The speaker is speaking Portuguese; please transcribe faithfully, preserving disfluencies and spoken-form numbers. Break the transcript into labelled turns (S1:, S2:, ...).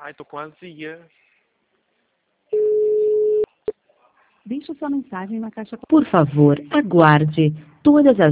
S1: Ai, tô com azia.
S2: Deixe sua mensagem na caixa. Por favor, aguarde. Todas as